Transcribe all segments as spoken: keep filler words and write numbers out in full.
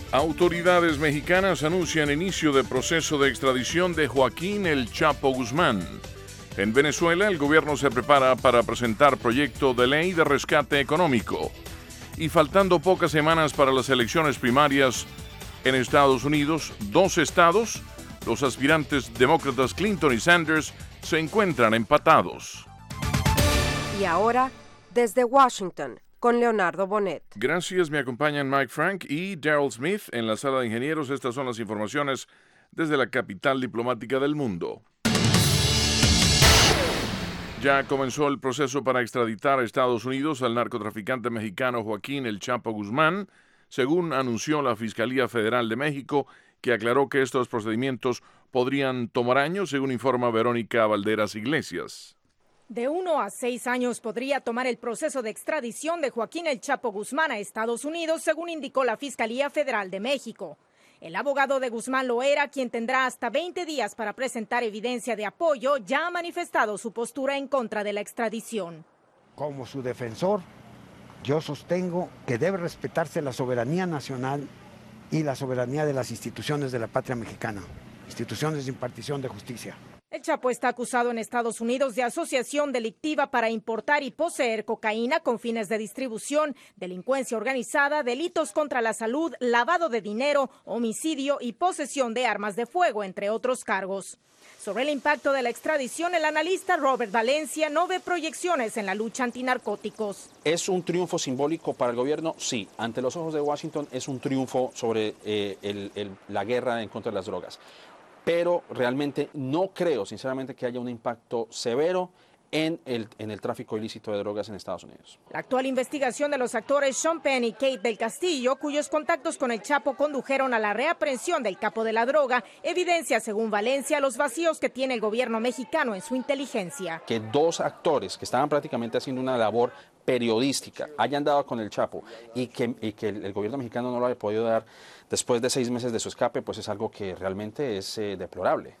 Autoridades mexicanas anuncian inicio de proceso de extradición de Joaquín El Chapo Guzmán. En Venezuela, el gobierno se prepara para presentar proyecto de ley de rescate económico. Y faltando pocas semanas para las elecciones primarias en Estados Unidos, dos estados, los aspirantes demócratas Clinton y Sanders, se encuentran empatados. Y ahora, desde Washington, con Leonardo Bonet. Gracias, me acompañan Mike Frank y Daryl Smith en la sala de ingenieros. Estas son las informaciones desde la capital diplomática del mundo. Ya comenzó el proceso para extraditar a Estados Unidos al narcotraficante mexicano Joaquín El Chapo Guzmán, según anunció la Fiscalía Federal de México, que aclaró que estos procedimientos podrían tomar años, según informa Verónica Valderas Iglesias. De uno a seis años podría tomar el proceso de extradición de Joaquín El Chapo Guzmán a Estados Unidos, según indicó la Fiscalía Federal de México. El abogado de Guzmán Loera, quien tendrá hasta veinte días para presentar evidencia de apoyo, ya ha manifestado su postura en contra de la extradición. Como su defensor, yo sostengo que debe respetarse la soberanía nacional y la soberanía de las instituciones de la patria mexicana, instituciones de impartición de justicia. El Chapo está acusado en Estados Unidos de asociación delictiva para importar y poseer cocaína con fines de distribución, delincuencia organizada, delitos contra la salud, lavado de dinero, homicidio y posesión de armas de fuego, entre otros cargos. Sobre el impacto de la extradición, el analista Robert Valencia no ve proyecciones en la lucha antinarcóticos. ¿Es un triunfo simbólico para el gobierno? Sí. Ante los ojos de Washington es un triunfo sobre eh, el, el, la guerra en contra de las drogas. Pero realmente no creo, sinceramente, que haya un impacto severo en el, en el tráfico ilícito de drogas en Estados Unidos. La actual investigación de los actores Sean Penn y Kate del Castillo, cuyos contactos con el Chapo condujeron a la reaprehensión del capo de la droga, evidencia, según Valencia, los vacíos que tiene el gobierno mexicano en su inteligencia. Que dos actores que estaban prácticamente haciendo una labor periodística hayan dado con el Chapo y que, y que el, el gobierno mexicano no lo haya podido dar después de seis meses de su escape, pues es algo que realmente es eh, deplorable.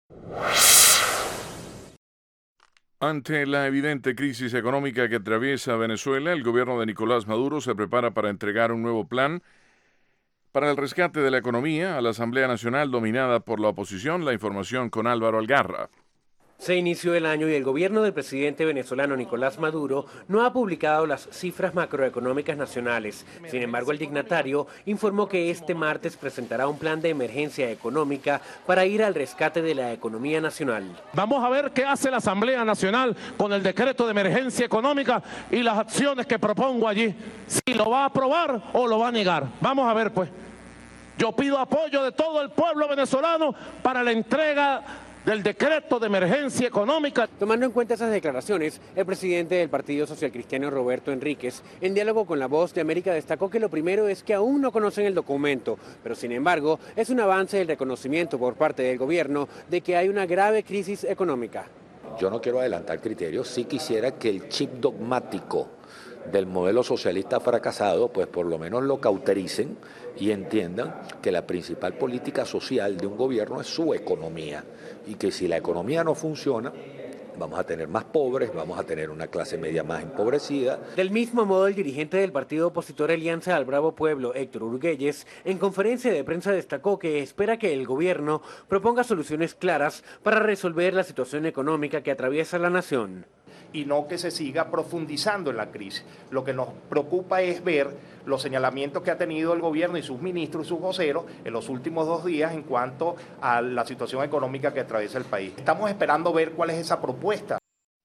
Ante la evidente crisis económica que atraviesa Venezuela, el gobierno de Nicolás Maduro se prepara para entregar un nuevo plan para el rescate de la economía a la Asamblea Nacional dominada por la oposición. La información con Álvaro Algarra. Se inició el año y el gobierno del presidente venezolano Nicolás Maduro no ha publicado las cifras macroeconómicas nacionales. Sin embargo, el dignatario informó que este martes presentará un plan de emergencia económica para ir al rescate de la economía nacional. Vamos a ver qué hace la Asamblea Nacional con el decreto de emergencia económica y las acciones que propongo allí. Si lo va a aprobar o lo va a negar. Vamos a ver, pues. Yo pido apoyo de todo el pueblo venezolano para la entrega del decreto de emergencia económica. Tomando en cuenta esas declaraciones, el presidente del Partido Social Cristiano, Roberto Enríquez, en diálogo con La Voz de América, destacó que lo primero es que aún no conocen el documento, pero sin embargo es un avance el reconocimiento por parte del gobierno de que hay una grave crisis económica. Yo no quiero adelantar criterios, sí quisiera que el chip dogmático del modelo socialista fracasado, pues por lo menos lo cautericen y entiendan que la principal política social de un gobierno es su economía y que si la economía no funciona, vamos a tener más pobres, vamos a tener una clase media más empobrecida. Del mismo modo, el dirigente del partido opositor Alianza al Bravo Pueblo, Héctor Urguelles, en conferencia de prensa destacó que espera que el gobierno proponga soluciones claras para resolver la situación económica que atraviesa la nación. Y no que se siga profundizando en la crisis. Lo que nos preocupa es ver los señalamientos que ha tenido el gobierno y sus ministros y sus voceros en los últimos dos días en cuanto a la situación económica que atraviesa el país. Estamos esperando ver cuál es esa propuesta.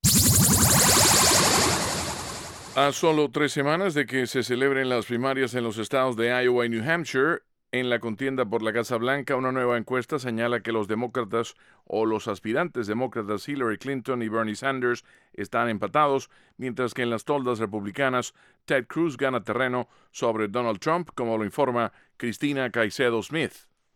A solo tres semanas de que se celebren las primarias en los estados de Iowa y New Hampshire, en la contienda por la Casa Blanca, una nueva encuesta señala que los demócratas o los aspirantes demócratas Hillary Clinton y Bernie Sanders están empatados, mientras que en las toldas republicanas Ted Cruz gana terreno sobre Donald Trump, como lo informa Cristina Caicedo Smith.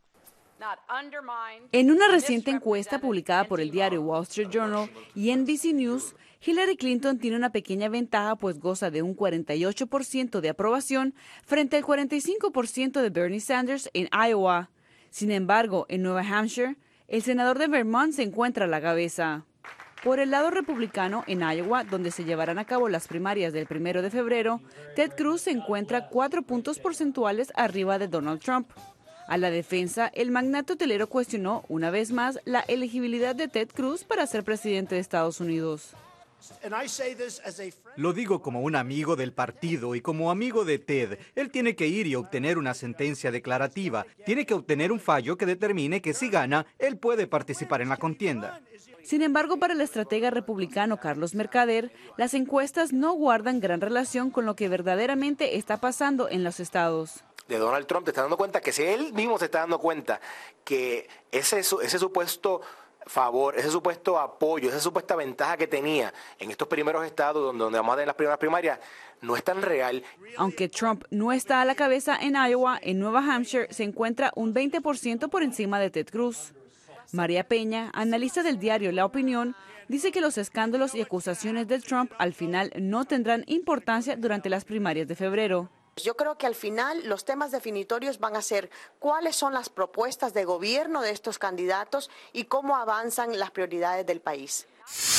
En una reciente encuesta publicada por el diario Wall Street Journal y N B C News, Hillary Clinton tiene una pequeña ventaja, pues goza de un cuarenta y ocho por ciento de aprobación frente al cuarenta y cinco por ciento de Bernie Sanders en Iowa. Sin embargo, en Nueva Hampshire, el senador de Vermont se encuentra a la cabeza. Por el lado republicano, en Iowa, donde se llevarán a cabo las primarias del primero de febrero, Ted Cruz se encuentra cuatro puntos porcentuales arriba de Donald Trump. A la defensa, el magnate hotelero cuestionó una vez más la elegibilidad de Ted Cruz para ser presidente de Estados Unidos. Lo digo como un amigo del partido y como amigo de Ted. Él tiene que ir y obtener una sentencia declarativa. Tiene que obtener un fallo que determine que si gana, él puede participar en la contienda. Sin embargo, para el estratega republicano Carlos Mercader, las encuestas no guardan gran relación con lo que verdaderamente está pasando en los estados. De Donald Trump te está dando cuenta que si él mismo se está dando cuenta que ese, ese supuesto favor, ese supuesto apoyo, esa supuesta ventaja que tenía en estos primeros estados donde, donde vamos a tener las primeras primarias, no es tan real. Aunque Trump no está a la cabeza en Iowa, en Nueva Hampshire se encuentra un veinte por ciento por encima de Ted Cruz. María Peña, analista del diario La Opinión, dice que los escándalos y acusaciones de Trump al final no tendrán importancia durante las primarias de febrero. Yo creo que al final los temas definitorios van a ser cuáles son las propuestas de gobierno de estos candidatos y cómo avanzan las prioridades del país.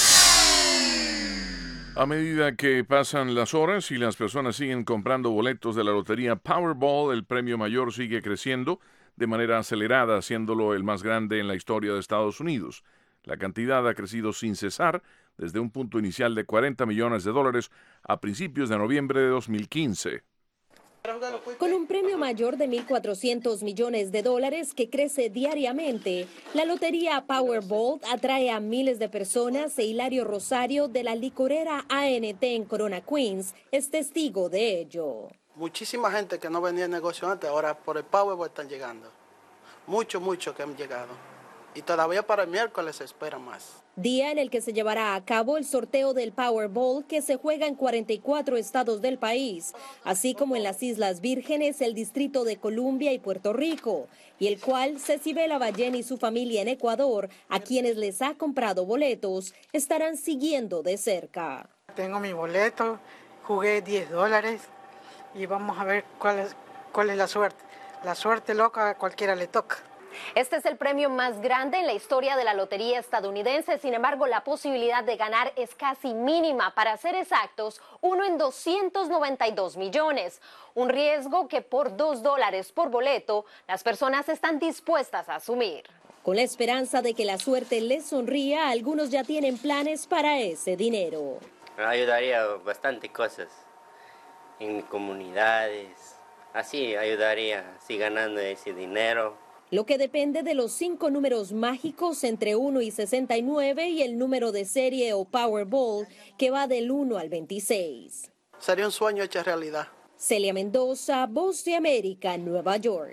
A medida que pasan las horas y las personas siguen comprando boletos de la lotería Powerball, el premio mayor sigue creciendo de manera acelerada, haciéndolo el más grande en la historia de Estados Unidos. La cantidad ha crecido sin cesar desde un punto inicial de cuarenta millones de dólares a principios de noviembre de dos mil quince. Con un premio mayor de mil cuatrocientos millones de dólares que crece diariamente, la lotería Powerball atrae a miles de personas e Hilario Rosario de la licorera A N T en Corona, Queens, es testigo de ello. Muchísima gente que no venía el negocio antes, ahora por el Powerball están llegando. Mucho, mucho que han llegado. Y todavía para el miércoles se espera más. Día en el que se llevará a cabo el sorteo del Powerball que se juega en cuarenta y cuatro estados del país, así como en las Islas Vírgenes, el Distrito de Columbia y Puerto Rico, y el cual Cecibela Ballén y su familia en Ecuador, a quienes les ha comprado boletos, estarán siguiendo de cerca. Tengo mi boleto, jugué diez dólares y vamos a ver cuál es, cuál es la suerte. La suerte loca a cualquiera le toca. Este es el premio más grande en la historia de la lotería estadounidense. Sin embargo, la posibilidad de ganar es casi mínima. Para ser exactos, uno en doscientos noventa y dos millones. Un riesgo que por dos dólares por boleto, las personas están dispuestas a asumir. Con la esperanza de que la suerte les sonría, algunos ya tienen planes para ese dinero. Ayudaría bastante cosas en comunidades. Así ayudaría, así ganando ese dinero. Lo que depende de los cinco números mágicos entre uno y sesenta y nueve y el número de serie o Powerball que va del uno al veintiséis. Sería un sueño hecho realidad. Celia Mendoza, Voz de América, Nueva York.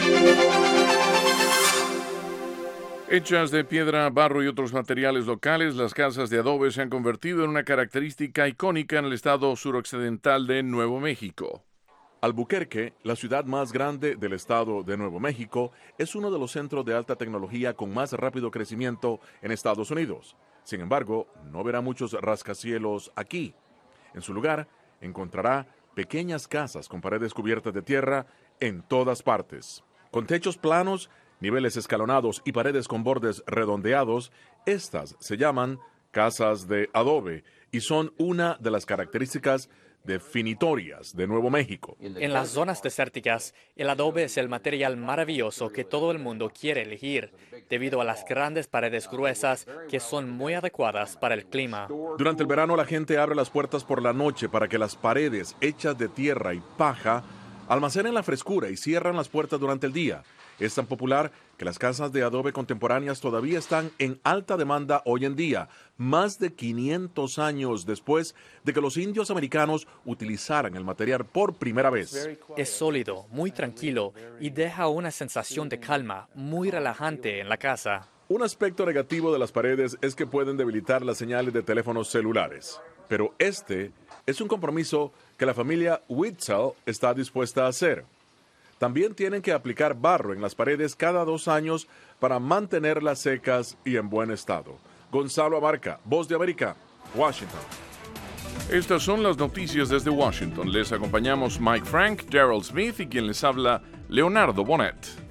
Hechas de piedra, barro y otros materiales locales, las casas de adobe se han convertido en una característica icónica en el estado suroccidental de Nuevo México. Albuquerque, la ciudad más grande del estado de Nuevo México, es uno de los centros de alta tecnología con más rápido crecimiento en Estados Unidos. Sin embargo, no verá muchos rascacielos aquí. En su lugar, encontrará pequeñas casas con paredes cubiertas de tierra en todas partes. Con techos planos, niveles escalonados y paredes con bordes redondeados, estas se llaman casas de adobe y son una de las características definitorias de Nuevo México. En las zonas desérticas, el adobe es el material maravilloso que todo el mundo quiere elegir, debido a las grandes paredes gruesas que son muy adecuadas para el clima. Durante el verano, la gente abre las puertas por la noche para que las paredes hechas de tierra y paja almacenen la frescura y cierran las puertas durante el día. Es tan popular que las casas de adobe contemporáneas todavía están en alta demanda hoy en día, más de quinientos años después de que los indios americanos utilizaran el material por primera vez. Es sólido, muy tranquilo y deja una sensación de calma muy relajante en la casa. Un aspecto negativo de las paredes es que pueden debilitar las señales de teléfonos celulares. Pero este es un compromiso que la familia Witzel está dispuesta a hacer. También tienen que aplicar barro en las paredes cada dos años para mantenerlas secas y en buen estado. Gonzalo Abarca, Voz de América, Washington. Estas son las noticias desde Washington. Les acompañamos Mike Frank, Daryl Smith y quien les habla, Leonardo Bonet.